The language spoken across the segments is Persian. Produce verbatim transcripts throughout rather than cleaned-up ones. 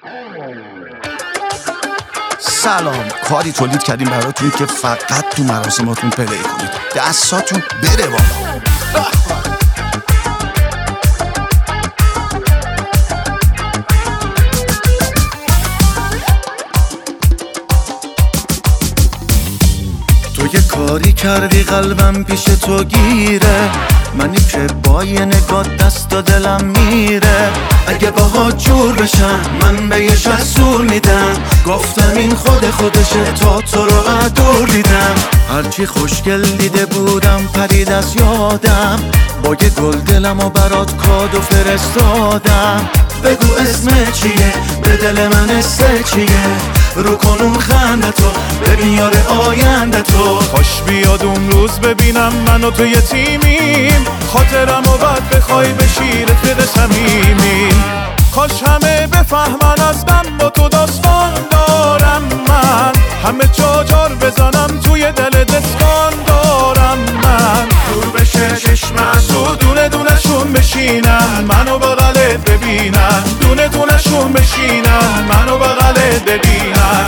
سلام، کاری تولید کردیم براتون که فقط تو مراسماتون پلی کنید، دستاتون بره بالا. تو یه کاری کردی قلبم پیش تو گیره، منی که با یه نگاه دست و دلم میره. اگه باها جور بشم من به یه شسور میدم، گفتم این خود خودشه تا تو رو ادور دیدم. هرچی خوشگل دیده بودم پرید از یادم، با یه گل دلم و برات کادو فرستادم. بگو اسم چیه، به دل من اسم چیه، رو کن اون خندتو ببین یار آینده تو. خوش بیاد اون روز ببینم من و تو یه تیمیم، خاطرم و بعد بخوای بشی رفیق صمیمیم. کاش همه بفهمن از من با تو داستان دارم، من همه جا جار بزنم توی دل دستان دارم. من دور بشه چشمم تو دونه دونه شون بشینن، منو بغلت ببینن، دونه دونه شون بشینن، منو بغلت ببینن.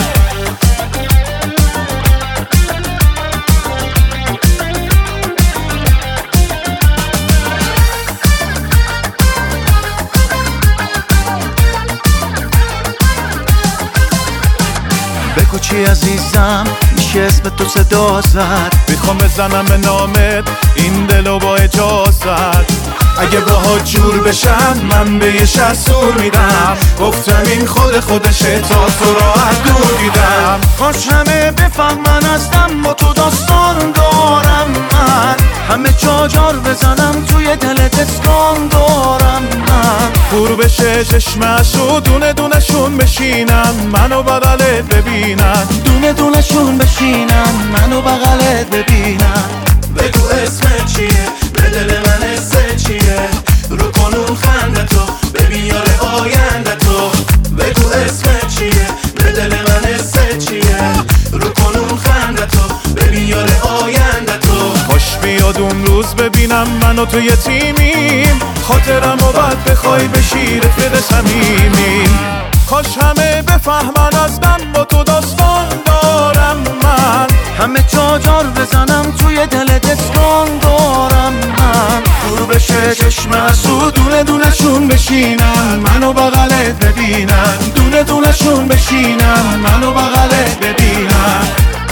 بگو چی عزیزم میشه اسم تو صدا زد، میخوام بزنم به نامت این دلو با اجازت. اگه باها جور بشم من به یه شسور میدم، گفتم این خود خودشه تا تو راحت دور دیدم. کاش همه بفهمن ازم با تو داستان دارم، من همه جا جار بزنم توی دل دستان دارم. من پور بشه چشمش و دونه دونه شون بشینن، منو بغلت ببینن، دونه دونه شون بشینن، منو بغلت ببینن. بگو اسم چیه، به دل من اسم چیه، رو کن اون خندتو ببین یار آینده تو. بگو اسم چیه، به دل من اسم چیه، رو کن اون خندتو ببین یار آینده تو. خوش بیاد اون روز ببینم من و تو یه تیمیم، خاطرم و بعد بخوای بشی رفیق صمیمیم. کاش همه بفهمن از من با تو داستان دارم، من همه جا جار بزنم توی دل دستان دارم. من دور بشه چشم از تو دونه دونه شون بشینن، منو بغلت ببینن، دونه دونه شون بشینن، منو بغلت ببینن.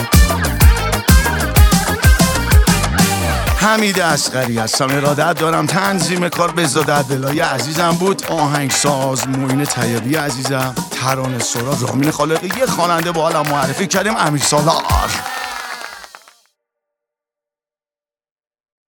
حمید اصغری هستم، ارادت دارم تنظیم کار بهزاد عبداللهی عزیزم بود، آهنگساز معین طیبی عزیزم، ترانه سرا رامین خالقی، یه خواننده با حالم معرفی کردیم امیر سالار.